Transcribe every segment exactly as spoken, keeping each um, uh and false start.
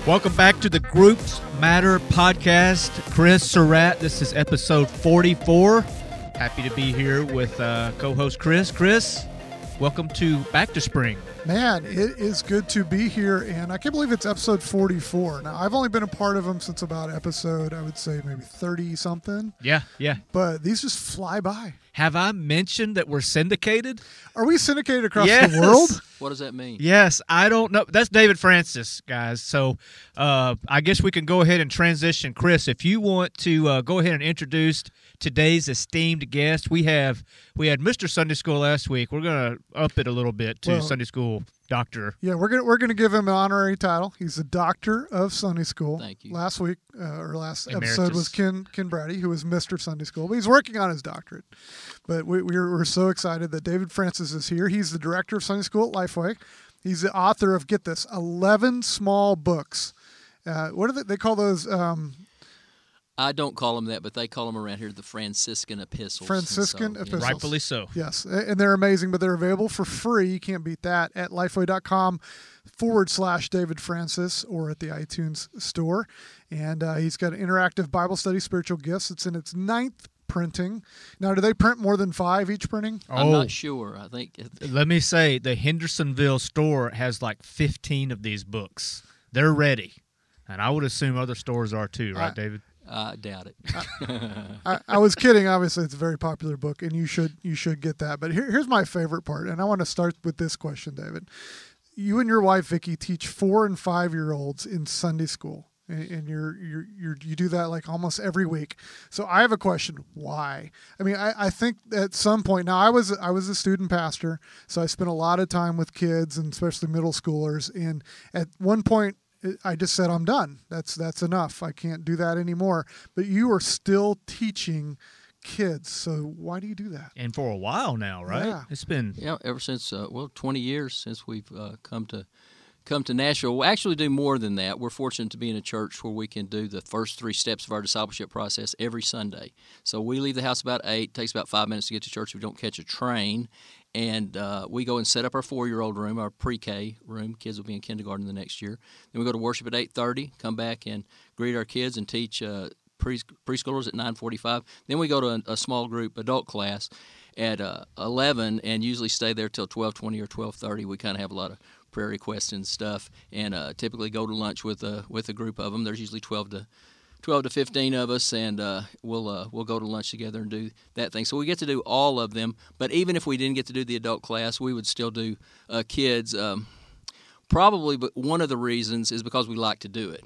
Welcome back to the Groups Matter podcast. Chris Surratt, this is episode forty-four. Happy to be here with uh, co-host Chris. Chris, welcome to Back to Spring. Man, it is good to be here, and I can't believe it's episode forty-four. Now, I've only been a part of them since about episode, I would say maybe thirty-something. Yeah, yeah. But these just fly by. Have I mentioned that we're syndicated? Are we syndicated across Yes. the world? What does that mean? Yes, I don't know. That's David Francis, guys. So uh, I guess we can go ahead and transition. Chris, if you want to uh, go ahead and introduce today's esteemed guest. We have we had Mister Sunday School last week. We're going to up it a little bit to Well, Sunday School Doctor. Yeah, we're gonna we're gonna give him an honorary title. He's the Doctor of Sunday School. Thank you. Last week uh, or last Emeritus. episode was Ken Ken Brady, who was Mister Sunday School, but he's working on his doctorate. But we, we're we're so excited that David Francis is here. He's the director of Sunday School at Lifeway. He's the author of, get this, eleven small books. Uh, what do they, they call those? Um, I don't call them that, but they call them around here the Franciscan epistles. Franciscan And so, epistles. yeah. Rightfully so. Yes, and they're amazing, but they're available for free. You can't beat that at lifeway.com forward slash David Francis or at the iTunes store. And uh, he's got an interactive Bible study, Spiritual Gifts. It's in its ninth printing. Now, do they print more than five each printing? I'm Oh. not sure. I think Let me say, the Hendersonville store has like fifteen of these books. They're ready. And I would assume other stores are too, right, I- David? I doubt it. I, I was kidding. Obviously, it's a very popular book, and you should you should get that. But here, here's my favorite part, and I want to start with this question, David. You and your wife, Vicki, teach four and five year olds in Sunday school, and, and you're, you're you're you do that like almost every week. So I have a question: why? I mean, I, I think at some point now I was I was a student pastor, so I spent a lot of time with kids and especially middle schoolers. And at one point, I just said, I'm done. That's that's enough. I can't do that anymore. But you are still teaching kids. So why do you do that? And for a while now, right? Yeah. It's been Yeah, ever since uh, well, twenty years since we've uh, come to come to Nashville. We'll actually do more than that. We're fortunate to be in a church where we can do the first three steps of our discipleship process every Sunday. So we leave the house about eight. It takes about five minutes to get to church if we don't catch a train. And uh, we go and set up our four-year-old room, our pre-K room. Kids will be in kindergarten the next year. Then we go to worship at eight thirty, come back and greet our kids and teach uh, pre- preschoolers at nine forty-five. Then we go to a, a small group adult class at uh, eleven and usually stay there till twelve twenty or twelve thirty. We kind of have a lot of prayer requests and stuff, and uh, typically go to lunch with a, with a group of them. There's usually twelve to twelve to fifteen of us, and uh, we'll uh, we'll go to lunch together and do that thing. So we get to do all of them. But even if we didn't get to do the adult class, we would still do uh, kids. Um, probably, but one of the reasons is because we like to do it.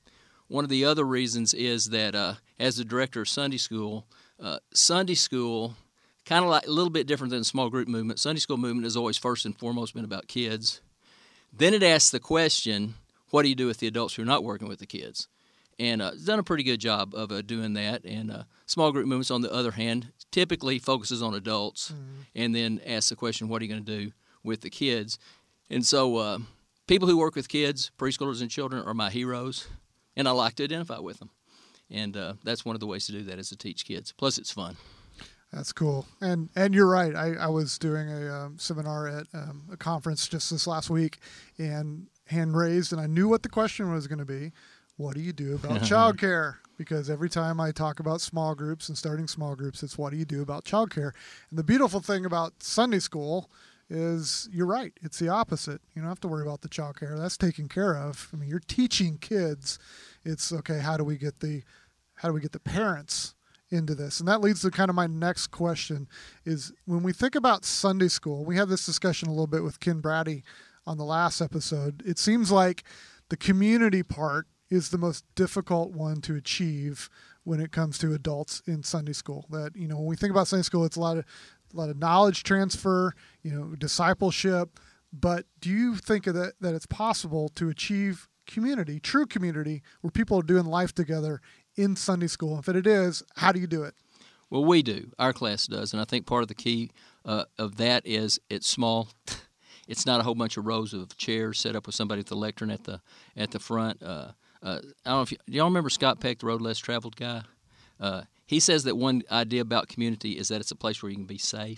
One of the other reasons is that uh, as the director of Sunday School, uh, Sunday School, kind of like a little bit different than the small group movement. Sunday School movement has always first and foremost been about kids. Then it asks the question, what do you do with the adults who are not working with the kids? And uh, it's done a pretty good job of uh, doing that. And uh, small group movements, on the other hand, typically focuses on adults mm-hmm. and then asks the question, what are you going to do with the kids? And so uh, people who work with kids, preschoolers and children, are my heroes, and I like to identify with them. And uh, that's one of the ways to do that, is to teach kids. Plus, it's fun. That's cool. And and you're right. I, I was doing a um, seminar at um, a conference just this last week, and hand raised, and I knew what the question was going to be. What do you do about childcare? Because every time I talk about small groups and starting small groups, it's what do you do about childcare? And the beautiful thing about Sunday school is you're right. It's the opposite. You don't have to worry about the childcare. That's taken care of. I mean, you're teaching kids. It's okay. How do we get the, how do we get the parents into this? And that leads to kind of my next question is, when we think about Sunday school, we had this discussion a little bit with Ken Brady on the last episode. It seems like the community part is the most difficult one to achieve when it comes to adults in Sunday school. That, you know, when we think about Sunday school, it's a lot of a lot of knowledge transfer, you know, discipleship. But do you think that that it's possible to achieve community, true community, where people are doing life together in Sunday school? If it is, how do you do it? Well, we do. Our class does, and I think part of the key uh, of that is it's small. It's not a whole bunch of rows of chairs set up with somebody with the lectern at the at the front. Uh, uh, I don't know if you, do y'all remember Scott Peck, the road less traveled guy? Uh, he says that one idea about community is that it's a place where you can be safe.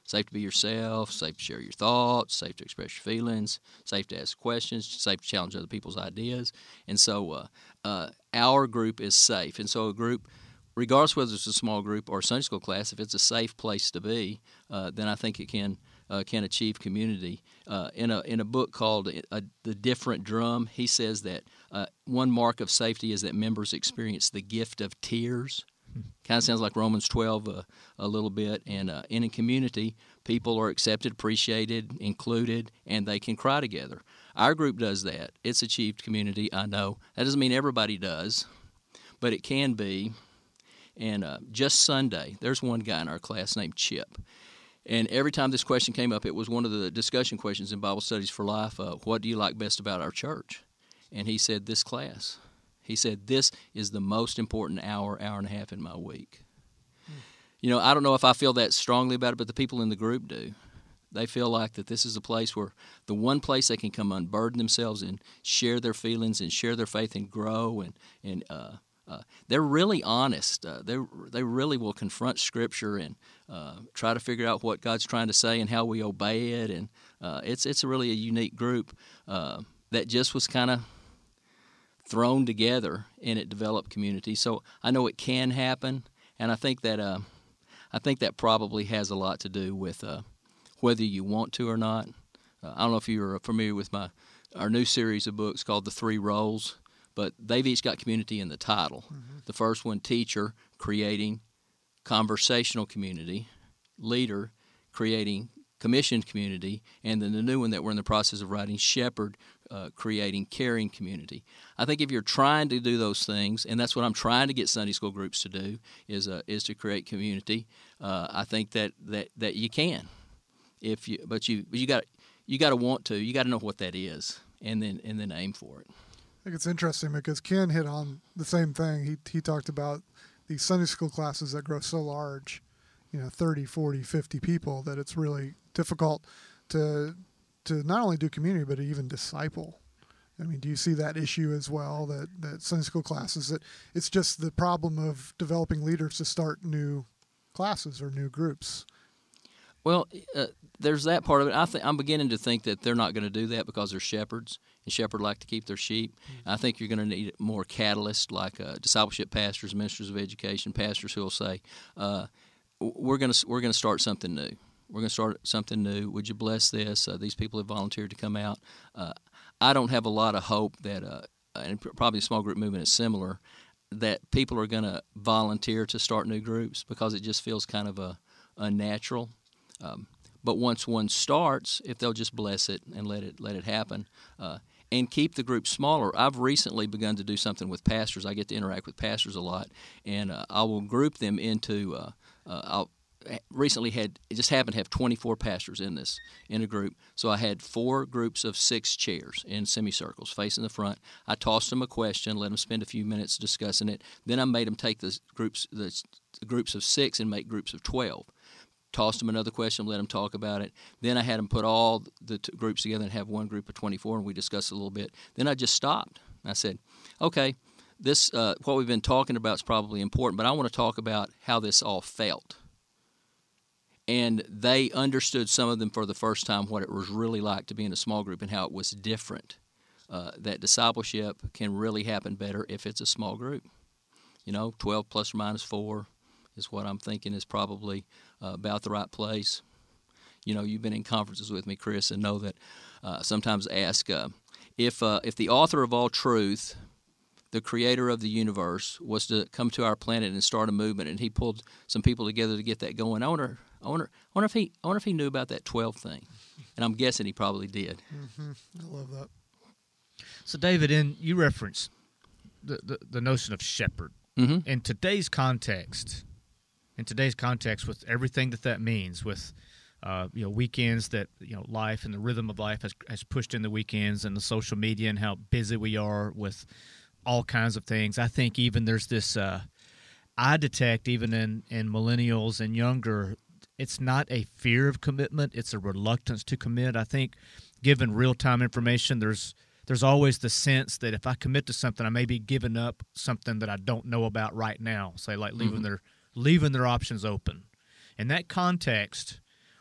Safe to be yourself, safe to share your thoughts, safe to express your feelings, safe to ask questions, safe to challenge other people's ideas. And so uh, uh, our group is safe. And so a group, regardless whether it's a small group or a Sunday school class, if it's a safe place to be, uh, then I think it can uh, can achieve community. Uh, in a in a book called uh, The Different Drum, he says that uh, one mark of safety is that members experience the gift of tears. Kind of sounds like Romans twelve uh, a little bit. And uh, in a community, people are accepted, appreciated, included, and they can cry together. Our group does that. It's achieved community, I know. That doesn't mean everybody does, but it can be. And uh, just Sunday, there's one guy in our class named Chip. And every time this question came up, it was one of the discussion questions in Bible Studies for Life. Uh, what do you like best about our church? And he said, this class. He said, this is the most important hour, hour and a half in my week. Hmm. You know, I don't know if I feel that strongly about it, but the people in the group do. They feel like that this is a place where the one place they can come unburden themselves and share their feelings and share their faith and grow. And, and uh, uh, they're really honest. Uh, they they really will confront Scripture and uh, try to figure out what God's trying to say and how we obey it. And uh, it's, it's really a unique group uh, that just was kind of thrown together, and it developed community. So I know it can happen, and I think that uh, I think that probably has a lot to do with uh, whether you want to or not. Uh, I don't know if you're familiar with my our new series of books called The Three Roles, but they've each got community in the title. Mm-hmm. The first one, teacher, creating conversational community; leader, creating commissioned community; and then the new one that we're in the process of writing, shepherd, uh, creating caring community. I think if you're trying to do those things, and that's what I'm trying to get Sunday school groups to do, is uh, is to create community. Uh, I think that, that, that you can, if you but you you got you got to want to. You got to know what that is, and then and then aim for it. I think it's interesting because Ken hit on the same thing. He he talked about these Sunday school classes that grow so large, you know, thirty, forty, fifty people, that it's really difficult to to not only do community but even disciple. I mean, do you see that issue as well, that, that Sunday school classes, that it's just the problem of developing leaders to start new classes or new groups? Well, uh, there's that part of it. I think I'm beginning to think that they're not going to do that because they're shepherds, and shepherds like to keep their sheep. Mm-hmm. I think you're going to need more catalysts like uh, discipleship pastors, ministers of education, pastors who will say, uh, "We're going to we're going to start something new. We're going to start something new. Would you bless this? Uh, these people have volunteered to come out." Uh, I don't have a lot of hope that, uh, and probably a small group movement is similar, that people are going to volunteer to start new groups because it just feels kind of a unnatural. Um, but once one starts, if they'll just bless it and let it let it happen, uh, and keep the group smaller. I've recently begun to do something with pastors. I get to interact with pastors a lot, and uh, I will group them into. Uh, uh, I'll recently had it just happened to have twenty-four pastors in this in a group. So I had four groups of six chairs in semicircles facing the front. I tossed them a question, let them spend a few minutes discussing it. Then I made them take the groups the groups of six and make groups of twelve. Tossed them another question, let them talk about it. Then I had them put all the t- groups together and have one group of twenty-four, and we discussed it a little bit. Then I just stopped. I said, okay, this uh, what we've been talking about is probably important, but I want to talk about how this all felt. And they understood, some of them for the first time, what it was really like to be in a small group and how it was different. Uh, that discipleship can really happen better if it's a small group. You know, twelve plus or minus four is what I'm thinking is probably uh, about the right place. You know, you've been in conferences with me, Chris, and know that uh, sometimes ask uh, if uh, if the author of all truth, the creator of the universe, was to come to our planet and start a movement, and he pulled some people together to get that going. I wonder, I wonder, I wonder if he, I wonder if he knew about that twelve thing, and I'm guessing he probably did. Mm-hmm. I love that. So, David, in you referenced the, the, the notion of shepherd. Mm-hmm. In today's context, in today's context, with everything that that means, with uh, you know weekends that you know life and the rhythm of life has has pushed in the weekends, and the social media and how busy we are with all kinds of things. I think even there's this, uh, I detect even in, in millennials and younger, it's not a fear of commitment, it's a reluctance to commit. I think given real-time information, there's there's always the sense that if I commit to something, I may be giving up something that I don't know about right now, say like leaving mm-hmm. their leaving their options open. In that context,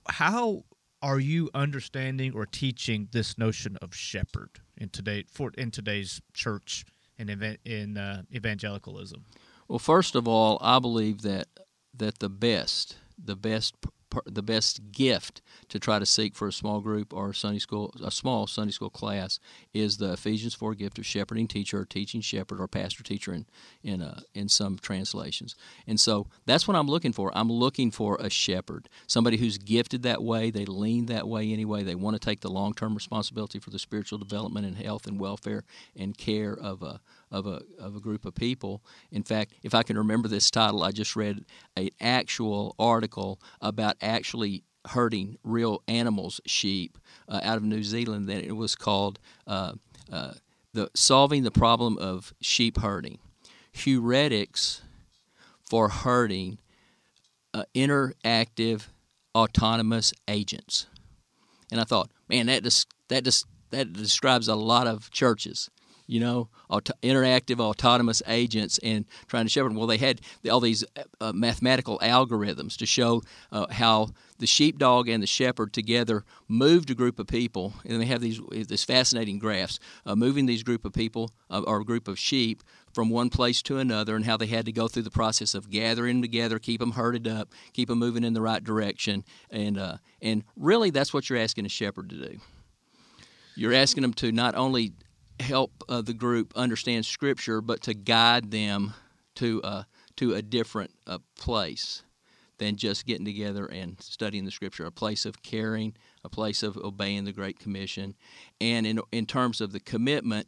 how are you understanding or teaching this notion of shepherd in today for in today's church and in, in uh, evangelicalism? Well, first of all, I believe that that the best, the best, the best gift to try to seek for a small group or a Sunday school, a small Sunday school class, is the Ephesians four gift of shepherding teacher, or teaching shepherd, or pastor teacher in in uh, in some translations. And so that's what I'm looking for. I'm looking for a shepherd, somebody who's gifted that way. They lean that way anyway. They want to take the long-term responsibility for the spiritual development and health and welfare and care of a of a of a group of people. In fact, if I can remember this title, I just read an actual article about actually herding real animals, sheep, uh, out of New Zealand. That it was called uh, uh, the solving the problem of sheep herding, heuristics for herding uh, interactive autonomous agents. And I thought, man, that just that just that describes a lot of churches. You know, auto- interactive autonomous agents and trying to shepherd. Well, they had all these uh, mathematical algorithms to show uh, how the sheepdog and the shepherd together moved a group of people, and they have these this fascinating graphs uh, moving these group of people uh, or a group of sheep from one place to another, and how they had to go through the process of gathering them together, keep them herded up, keep them moving in the right direction, and uh, and really that's what you're asking a shepherd to do. You're asking them to not only help uh, the group understand Scripture, but to guide them to uh, to a different uh, place than just getting together and studying the Scripture. A place of caring, a place of obeying the Great Commission, and in in terms of the commitment,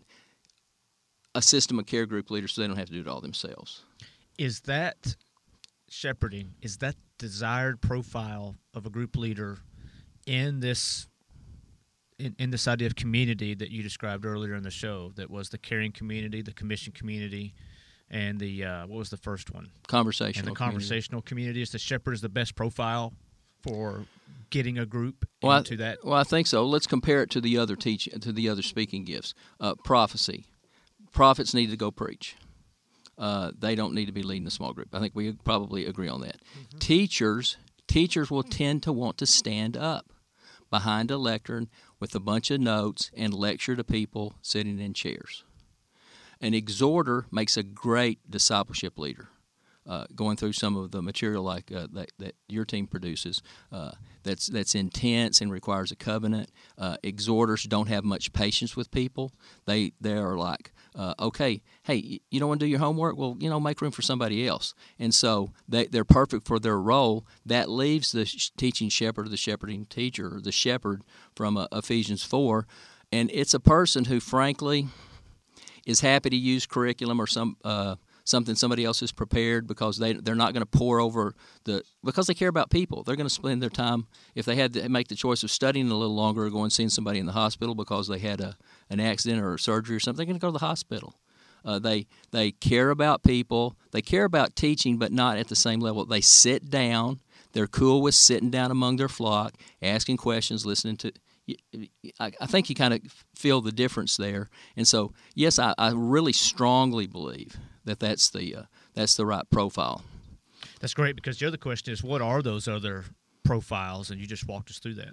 a system of care group leaders so they don't have to do it all themselves. Is that shepherding? Is that desired profile of a group leader in this? In, in this idea of community that you described earlier in the show, that was the caring community, the commission community, and the uh, what was the first one? Conversational. And the conversational community. Is the shepherd is the best profile for getting a group well, into I, that? Well, I think so. Let's compare it to the other teach to the other speaking gifts. Uh, prophecy. Prophets need to go preach. Uh, they don't need to be leading a small group. I think we probably agree on that. Mm-hmm. Teachers, teachers will tend to want to stand up behind a lectern with a bunch of notes and lecture to people sitting in chairs. An exhorter makes a great discipleship leader. Uh, going through some of the material like uh, that, that your team produces, uh, that's that's intense and requires a covenant. Uh, exhorters don't have much patience with people. They they are like, uh, okay, hey, you don't want to do your homework? Well, you know, make room for somebody else. And so they they're perfect for their role. That leaves the sh- teaching shepherd, or the shepherding teacher, or the shepherd from uh, Ephesians four, and it's a person who, frankly, is happy to use curriculum or some. Uh, something somebody else has prepared because they, they're not going to pour over the – because they care about people. They're going to spend their time – if they had to make the choice of studying a little longer or going and seeing somebody in the hospital because they had a an accident or a surgery or something, they're going to go to the hospital. Uh, they they care about people. They care about teaching, but not at the same level. They sit down. They're cool with sitting down among their flock, asking questions, listening to – I, I think you kind of feel the difference there. And so, yes, I, I really strongly believe – that that's the uh, that's the right profile. That's great, because the other question is, what are those other profiles? And you just walked us through that.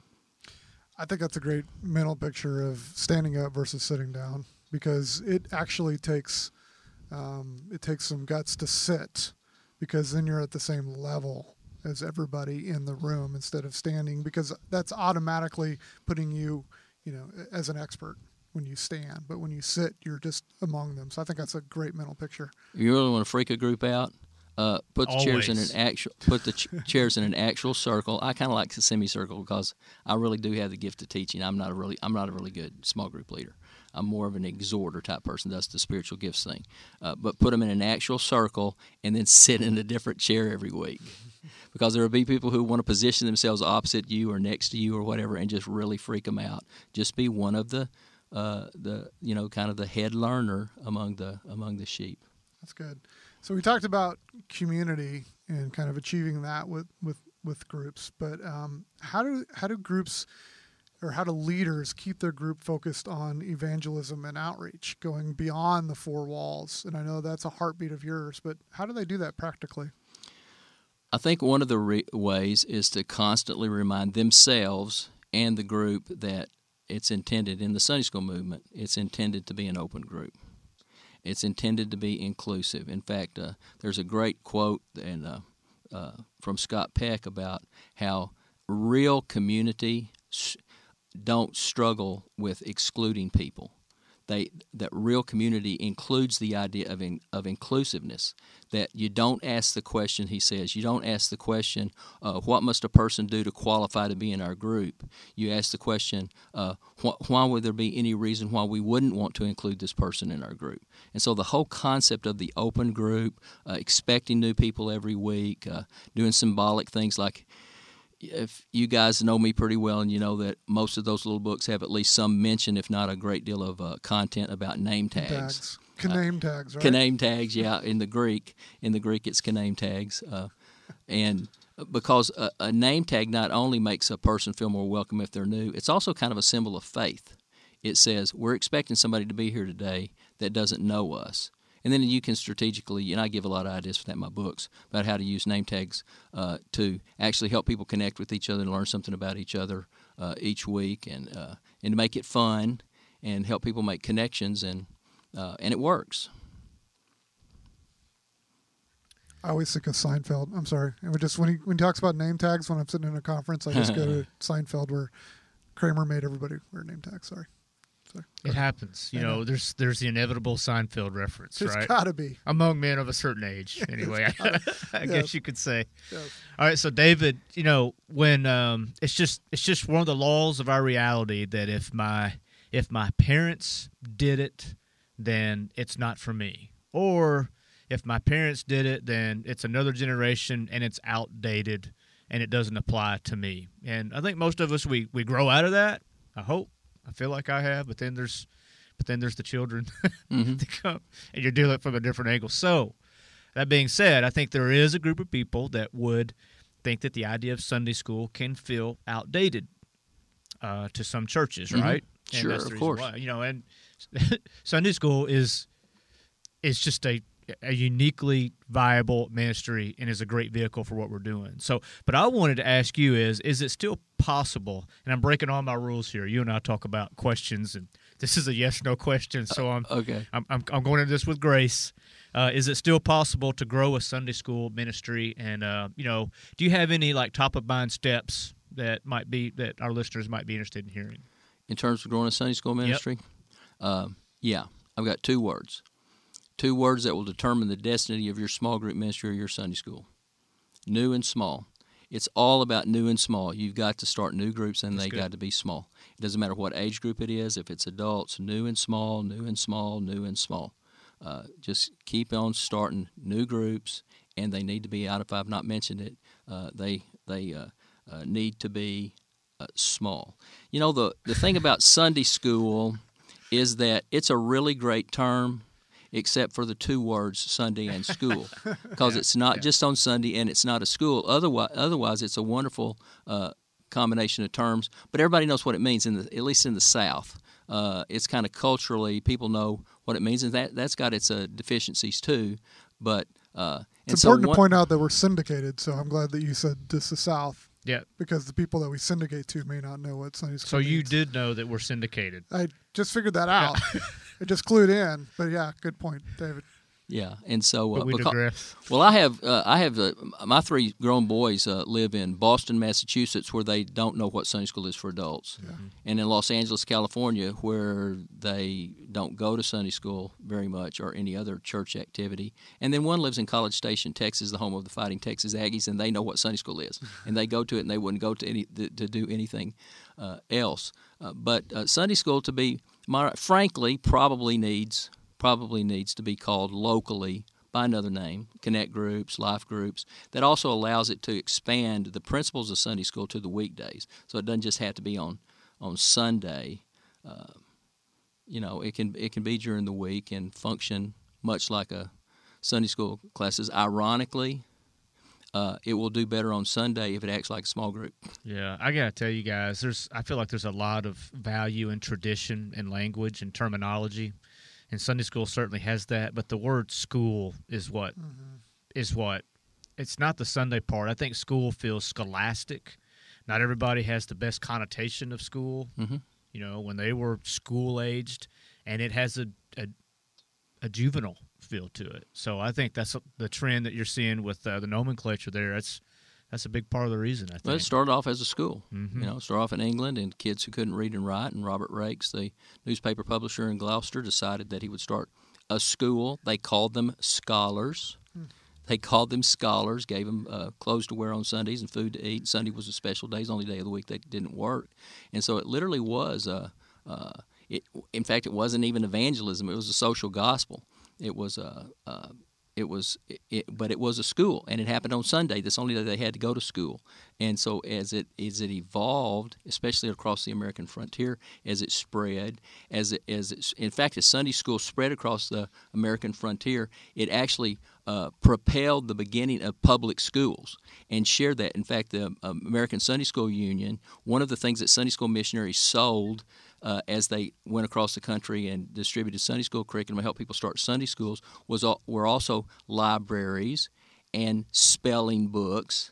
I think that's a great mental picture of standing up versus sitting down, because it actually takes um, it takes some guts to sit, because then you're at the same level as everybody in the room instead of standing, because that's automatically putting you, you know, as an expert when you stand, but when you sit, you're just among them. So I think that's a great mental picture. You really want to freak a group out? Uh, put the Always. chairs in an actual put the ch- chairs in an actual circle. I kind of like the semicircle because I really do have the gift of teaching. I'm not a really I'm not a really good small group leader. I'm more of an exhorter type person. That's the spiritual gifts thing. Uh, but put them in an actual circle and then sit in a different chair every week. Because there will be people who want to position themselves opposite you or next to you or whatever and just really freak them out. Just be one of the Uh, the you know kind of the head learner among the among the sheep. That's good. So we talked about community and kind of achieving that with with, with groups, but um, how do how do groups or how do leaders keep their group focused on evangelism and outreach, going beyond the four walls? And I know that's a heartbeat of yours, but how do they do that practically? I think one of the re- ways is to constantly remind themselves and the group that it's intended, in the Sunday school movement, it's intended to be an open group. It's intended to be inclusive. In fact, uh, there's a great quote and, uh, uh, from Scott Peck about how real community s- don't struggle with excluding people. They that real community includes the idea of in, of inclusiveness. That you don't ask the question, he says, you don't ask the question, uh, what must a person do to qualify to be in our group? You ask the question, uh, wh- why would there be any reason why we wouldn't want to include this person in our group? And so the whole concept of the open group, uh, expecting new people every week, uh, doing symbolic things like, if you guys know me pretty well and you know that most of those little books have at least some mention, if not a great deal of uh, content about name tags. Tags. Name tags, right? Kaname tags, yeah. In the Greek, in the Greek, it's kaname tags, uh, and because a, a name tag not only makes a person feel more welcome if they're new, it's also kind of a symbol of faith. It says we're expecting somebody to be here today that doesn't know us. And then you can strategically, and I give a lot of ideas for that in my books, about how to use name tags uh, to actually help people connect with each other and learn something about each other uh, each week, and uh, and to make it fun and help people make connections, and uh, and it works. I always think of Seinfeld. I'm sorry. And we just when he when he talks about name tags, when I'm sitting in a conference, I just go to Seinfeld where Kramer made everybody wear name tags. Sorry. Sorry. It happens. You know, know, there's there's the inevitable Seinfeld reference, There's right? got to be. Among men of a certain age, anyway, I, I yes. guess you could say. Yes. All right, so David, you know, when um, it's just it's just one of the laws of our reality that if my if my parents did it, then it's not for me. Or if my parents did it, then it's another generation and it's outdated and it doesn't apply to me. And I think most of us we we grow out of that. I hope. I feel like I have, but then there's, but then there's the children Mm-hmm. to come, and you're dealing from a different angle. So, that being said, I think there is a group of people that would think that the idea of Sunday school can feel outdated uh, to some churches, Mm-hmm. right? And Sure, that's the of reason course. why, you know, and Sunday school is is just a a uniquely viable ministry and is a great vehicle for what we're doing. So, but I wanted to ask you is, is it still possible, and I'm breaking all my rules here, you and I talk about questions, and this is a yes-no question, so I'm, Okay. I'm, I'm, I'm going into this with grace. Uh, is it still possible to grow a Sunday school ministry? And, uh, you know, do you have any, like, top-of-mind steps that might be, that our listeners might be interested in hearing? In terms of growing a Sunday school ministry, um, yeah, I've got two words. Two words that will determine the destiny of your small group ministry or your Sunday school. New and small. It's all about new and small. You've got to start new groups, and That's they good. got to be small. It doesn't matter what age group it is. If it's adults, new and small, new and small, new and small. Uh, just keep on starting new groups, and they need to be out. If I've not mentioned it, uh, they they uh, uh, need to be uh, small. You know, the the thing about Sunday school is that it's a really great term, except for the two words Sunday and school, because Yeah, it's not yeah. just on Sunday and it's not a school. Otherwise, otherwise it's a wonderful uh, combination of terms. But everybody knows what it means, in the, at least in the South. Uh, it's kind of culturally, people know what it means, and that that's got its uh, deficiencies too. But uh, It's and so important one, to point out that we're syndicated, so I'm glad that you said this is South, Yeah. because the people that we syndicate to may not know what Sunday school So you means. did know that we're syndicated. I just figured that out. I just clued in, but yeah, good point, David. yeah, and so uh, But we becau- digress. Well, I have uh, I have uh, my three grown boys uh, live in Boston, Massachusetts, where they don't know what Sunday school is for adults, and in Los Angeles, California, where they don't go to Sunday school very much or any other church activity. And then one lives in College Station, Texas, the home of the Fighting Texas Aggies, and they know what Sunday school is, and they go to it, and they wouldn't go to any to, to do anything uh, else. Uh, but uh, Sunday school, to be moder- frankly, probably needs. probably needs to be called locally by another name, connect groups, life groups. That also allows it to expand the principles of Sunday school to the weekdays. So it doesn't just have to be on on Sunday. Uh, you know, it can it can be during the week and function much like a Sunday school classes. Ironically, uh, it will do better on Sunday if it acts like a small group. Yeah, I gotta tell you guys, there's I feel like there's a lot of value in tradition and language and terminology, and Sunday school certainly has that. But the word "school" is what is what it's not the Sunday part. I think school feels scholastic. Not everybody has the best connotation of school. Mm-hmm. You know, when they were school-aged, and it has a, a a juvenile feel to it. So I think that's the trend that you're seeing with uh, the nomenclature there. That's that's a big part of the reason, I think. Well, it started off as a school. Mm-hmm. You know, it started off in England, and kids who couldn't read and write, and Robert Raikes, the newspaper publisher in Gloucester, decided that he would start a school. They called them scholars. Hmm. They called them scholars, gave them uh, clothes to wear on Sundays and food to eat. Sunday was a special day, the only day of the week that didn't work. And so it literally was, a, uh, it, in fact, it wasn't even evangelism. It was a social gospel. It was a, uh, it was, it, it, but it was a school, and it happened on Sunday. That's the only day they had to go to school. And so as it as it evolved, especially across the American frontier, as it spread, as it as it, in fact, as Sunday school spread across the American frontier, it actually uh, propelled the beginning of public schools and shared that. In fact, the um, American Sunday School Union, one of the things that Sunday school missionaries sold Uh, as they went across the country and distributed Sunday school curriculum and helped people start Sunday schools, was all, were also libraries and spelling books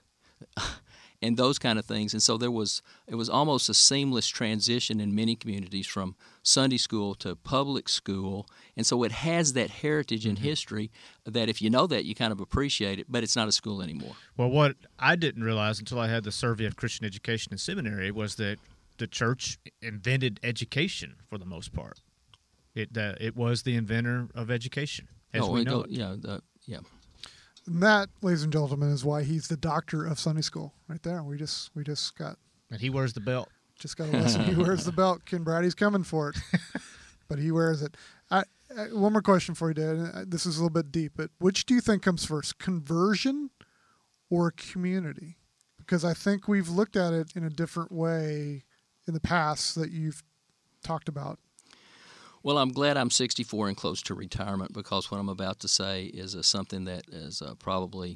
and those kind of things. And so there was it was almost a seamless transition in many communities from Sunday school to public school. And so it has that heritage and history that if you know that, you kind of appreciate it, but it's not a school anymore. Well, what I didn't realize until I had the survey of Christian education in seminary was that the church invented education for the most part. It uh, it was the inventor of education, as oh, we it know go, it. Yeah, the, yeah. And that, ladies and gentlemen, is why he's the doctor of Sunday school, right there. We just we just got And he wears the belt. just got a lesson. He wears the belt. Ken Brady's coming for it, but he wears it. I, I, one more question for you, Dad. This is a little bit deep, but which do you think comes first, conversion or community? Because I think we've looked at it in a different way in the past that you've talked about. Well, I'm glad I'm sixty-four and close to retirement, because what I'm about to say is uh, something that is uh, probably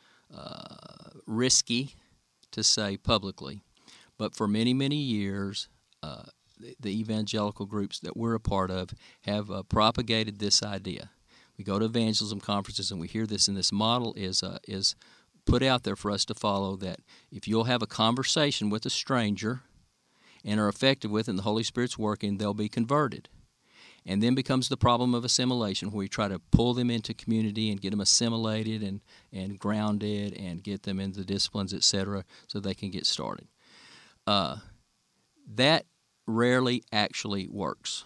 uh, risky to say publicly. But for many, many years, uh, the, the evangelical groups that we're a part of have uh, propagated this idea. We go to evangelism conferences and we hear this, and this model is uh, is put out there for us to follow, that if you'll have a conversation with a stranger and are effective with it and the Holy Spirit's working, they'll be converted. And then becomes the problem of assimilation, where we try to pull them into community and get them assimilated and, and grounded and get them into the disciplines, et cetera, so they can get started. Uh, that rarely actually works.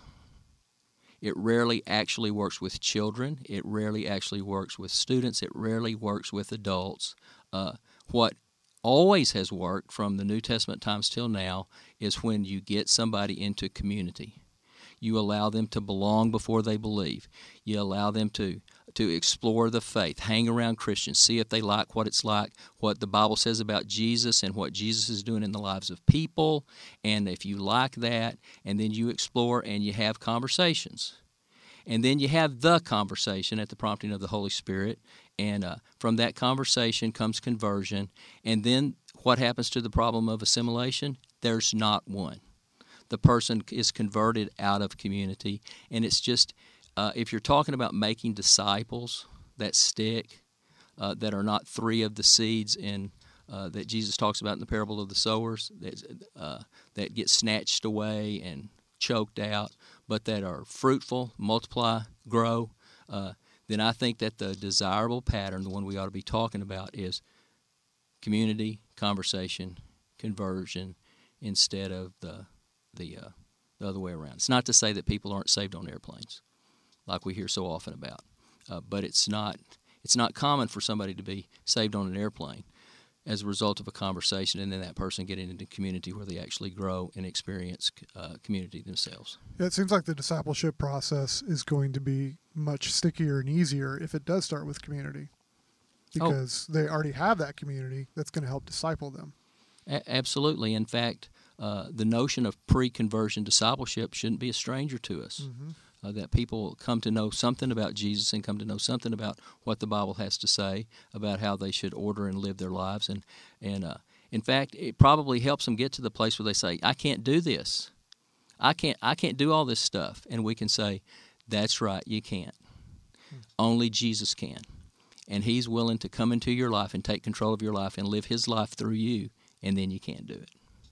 It rarely actually works with children. It rarely actually works with students. It rarely works with adults. Uh, what always has worked from the New Testament times till now is when you get somebody into community. You allow them to belong before they believe. You allow them to, to explore the faith, hang around Christians, see if they like what it's like, what the Bible says about Jesus and what Jesus is doing in the lives of people. And if you like that, and then you explore and you have conversations. And then you have the conversation at the prompting of the Holy Spirit, and uh, from that conversation comes conversion. And then what happens to the problem of assimilation? There's not one. The person is converted out of community, and it's just, uh, if you're talking about making disciples that stick, uh, that are not three of the seeds in uh, that Jesus talks about in the parable of the sowers, that, uh, that get snatched away and choked out, but that are fruitful, multiply, grow, uh, then I think that the desirable pattern, the one we ought to be talking about, is community, conversation, conversion, instead of the the uh, the other way around. It's not to say that people aren't saved on airplanes, like we hear so often about, uh, but it's not it's not common for somebody to be saved on an airplane as a result of a conversation, and then that person getting into community where they actually grow and experience uh, community themselves. Yeah, it seems like the discipleship process is going to be much stickier and easier if it does start with community, because oh. they already have that community that's going to help disciple them. A- absolutely. In fact, uh, the notion of pre-conversion discipleship shouldn't be a stranger to us. Mm-hmm. Uh, that people come to know something about Jesus and come to know something about what the Bible has to say about how they should order and live their lives. And, and uh, in fact, it probably helps them get to the place where they say, I can't do this. I can't, I can't do all this stuff. And we can say, that's right, you can't. Hmm. Only Jesus can. and He's willing to come into your life and take control of your life and live His life through you, and then you can't do it.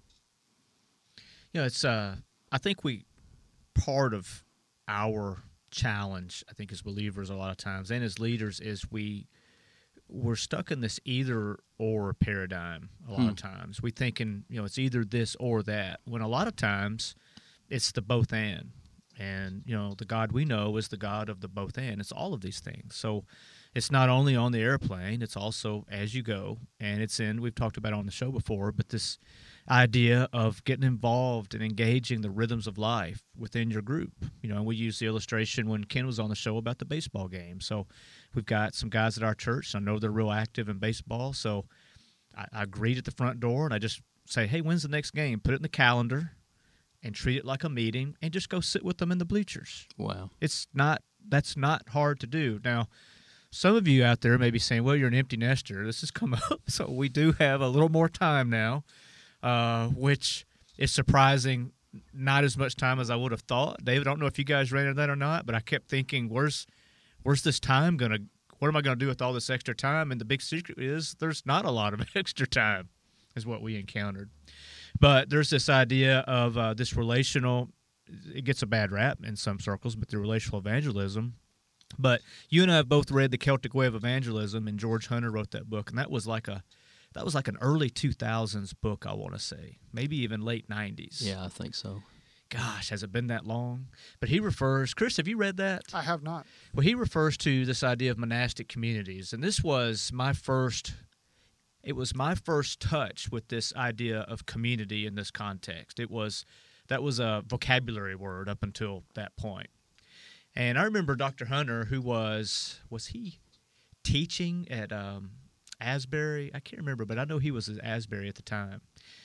You know, it's. Uh, I think we part of our challenge, I think, as believers, a lot of times, and as leaders, is we we're stuck in this either or paradigm. A lot Hmm. of times, we thinking, you know, it's either this or that. When a lot of times, it's the both and. And, you know, the God we know is the God of the both and. It's all of these things. So it's not only on the airplane, it's also as you go. And it's in, we've talked about it on the show before, but this idea of getting involved and engaging the rhythms of life within your group. You know, we used the illustration when Ken was on the show about the baseball game. So we've got some guys at our church. I know they're real active in baseball. So I, I greet at the front door and I just say, hey, when's the next game? Put it in the calendar. And treat it like a meeting, and just go sit with them in the bleachers. Wow. It's not, that's not hard to do. Now, some of you out there may be saying, well, you're an empty nester. This has come up. So we do have a little more time now, uh, which is surprising, not as much time as I would have thought. David, I don't know if you guys ran into that or not, but I kept thinking, where's where's this time going to, what am I going to do with all this extra time? And the big secret is there's not a lot of extra time, is what we encountered. But there's this idea of uh, this relational, it gets a bad rap in some circles, but the relational evangelism. But you and I have both read The Celtic Way of Evangelism, and George Hunter wrote that book, and that was like a that was like an early two thousands book, I want to say, maybe even late nineties. Yeah, I think so. Gosh, has it been that long? But he refers, Chris, have you read that? I have not. Well, he refers to this idea of monastic communities, and this was my first It was my first touch with this idea of community in this context. It was that was a vocabulary word up until that point. And I remember Doctor Hunter, who was was he teaching at um, Asbury? I can't remember, but I know he was at Asbury at the time.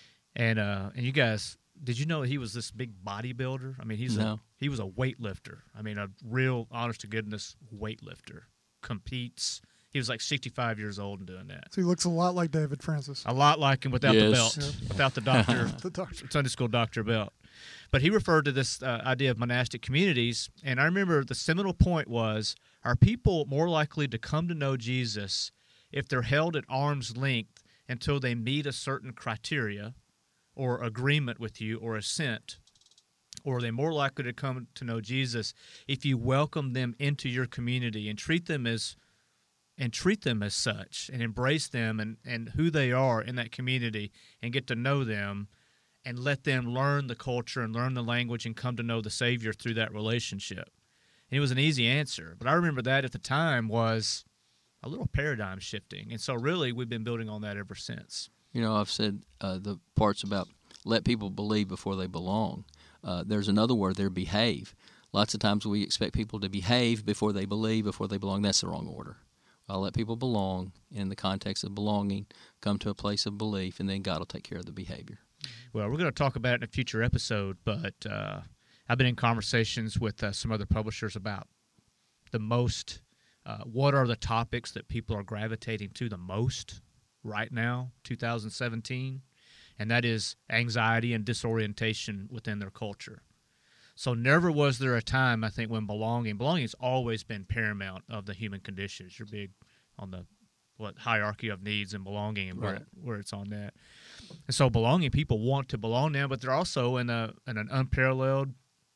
And uh, and you guys, did you know he was this big bodybuilder? I mean, he's No. a, he was a weightlifter. I mean, a real honest to goodness weightlifter. Competes. He was like sixty-five years old and doing that. So he looks a lot like David Francis. A lot like him without the Yes. belt, Yeah. without the doctor, The doctor. Sunday school doctor belt. But he referred to this uh, idea of monastic communities, and I remember the seminal point was, are people more likely to come to know Jesus if they're held at arm's length until they meet a certain criteria or agreement with you or assent, or are they more likely to come to know Jesus if you welcome them into your community and treat them as and treat them as such and embrace them and, and who they are in that community and get to know them and let them learn the culture and learn the language and come to know the Savior through that relationship? And it was an easy answer, but I remember that at the time was a little paradigm shifting. And so really we've been building on that ever since. You know, I've said uh, the parts about let people believe before they belong. Uh, there's another word there, behave. Lots of times we expect people to behave before they believe, before they belong. That's the wrong order. I'll let people belong in the context of belonging, come to a place of belief, and then God will take care of the behavior. Well, we're going to talk about it in a future episode, but uh, I've been in conversations with uh, some other publishers about the most, uh, what are the topics that people are gravitating to the most right now, two thousand seventeen, and that is anxiety and disorientation within their culture. So never was there a time, I think, when belonging, belonging has always been paramount of the human conditions. You're big on the what hierarchy of needs and belonging and where, Right. it, where it's on that. And so belonging, people want to belong now, but they're also in a in an unparalleled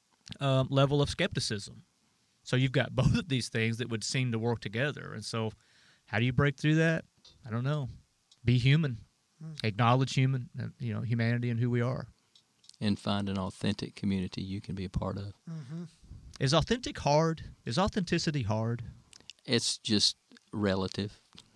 um, level of skepticism. So you've got both of these things that would seem to work together. And so how do you break through that? I don't know. Be human. Acknowledge human, uh, you know, humanity and who we are. And find an authentic community you can be a part of. Mm-hmm. Is authentic hard? Is authenticity hard? It's just relative.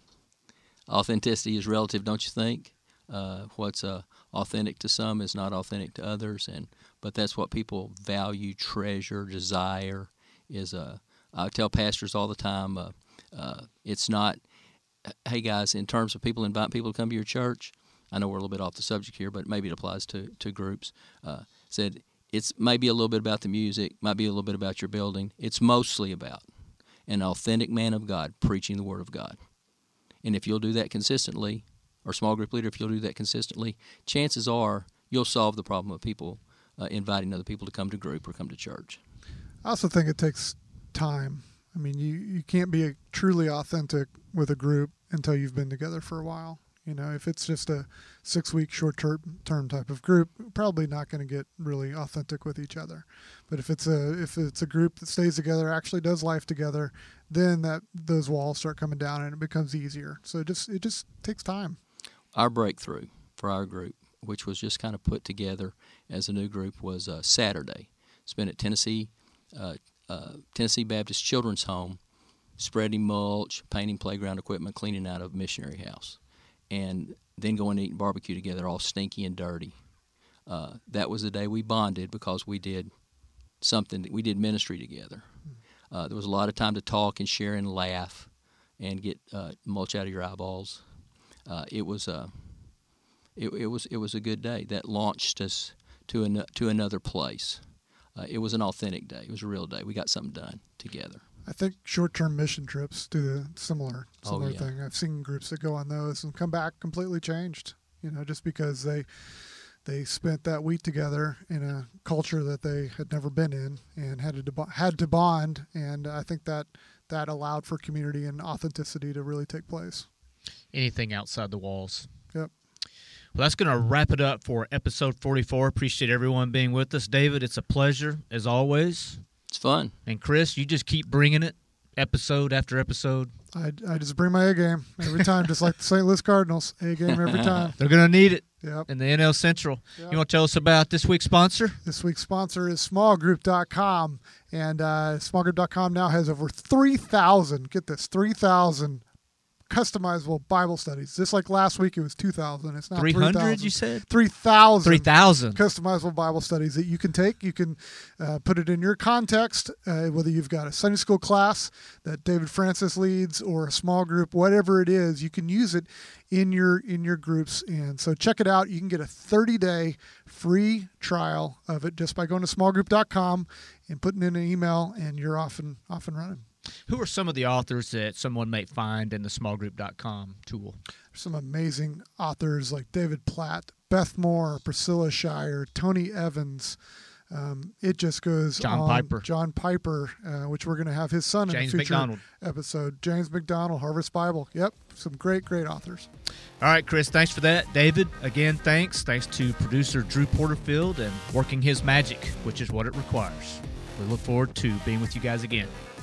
Authenticity is relative, don't you think? Uh, what's uh, authentic to some is not authentic to others, and but that's what people value, treasure, desire. Is uh, I tell pastors all the time, uh, uh, it's not. Hey guys, in terms of people inviting people to come to your church, I know we're a little bit off the subject here, but maybe it applies to to groups. Uh, said it's maybe a little bit about the music, might be a little bit about your building. It's mostly about an authentic man of God preaching the Word of God. And if you'll do that consistently, or small group leader, if you'll do that consistently, chances are you'll solve the problem of people uh, inviting other people to come to group or come to church. I also think it takes time. I mean, you, you can't be a, truly authentic with a group until you've been together for a while. You know, if it's just a six-week short-term term type of group, probably not going to get really authentic with each other. But if it's a if it's a group that stays together, actually does life together, then that those walls start coming down and it becomes easier. So it just it just takes time. Our breakthrough for our group, which was just kind of put together as a new group, was uh, Saturday. Spent at Tennessee uh, uh, Tennessee Baptist Children's Home, spreading mulch, painting playground equipment, cleaning out a missionary house, and then going to eat and barbecue together, all stinky and dirty. Uh, that was the day we bonded because we did something. We did ministry together. Uh, there was a lot of time to talk and share and laugh and get uh, mulch out of your eyeballs. Uh, it was a it, it was it was a good day that launched us to an, to another place. Uh, it was an authentic day. It was a real day. We got something done together. I think short-term mission trips do a similar similar Oh, yeah. thing. I've seen groups that go on those and come back completely changed. You know, just because they they spent that week together in a culture that they had never been in and had to had to bond. And I think that that allowed for community and authenticity to really take place. Anything outside the walls. Yep. Well, that's going to wrap it up for episode forty-four. Appreciate everyone being with us. David, it's a pleasure, as always. It's fun. And Chris, you just keep bringing it, episode after episode. I, I just bring my A game every time, just like the Saint Louis Cardinals. A game every time. They're going to need it Yep. in the N L Central. Yep. You want to tell us about this week's sponsor? This week's sponsor is small group dot com, and uh, small group dot com now has over three thousand, get this, three thousand customizable Bible studies. Just like last week, it was two thousand. It's now three hundred, you said? three thousand. three thousand. Customizable Bible studies that you can take. You can uh, put it in your context, uh, whether you've got a Sunday school class that David Francis leads or a small group, whatever it is, you can use it in your in your groups. And so check it out. You can get a thirty-day free trial of it just by going to small group dot com and putting in an email, and you're off and, off and running. Who are some of the authors that someone may find in the small group dot com tool? There's some amazing authors like David Platt, Beth Moore, Priscilla Shire, Tony Evans. Um, it just goes John on. Piper. John Piper, uh, which we're going to have his son James in a future McDonald. episode. James McDonald, Harvest Bible. Yep, some great, great authors. All right, Chris, thanks for that. David, again, thanks. Thanks to producer Drew Porterfield and working his magic, which is what it requires. We look forward to being with you guys again.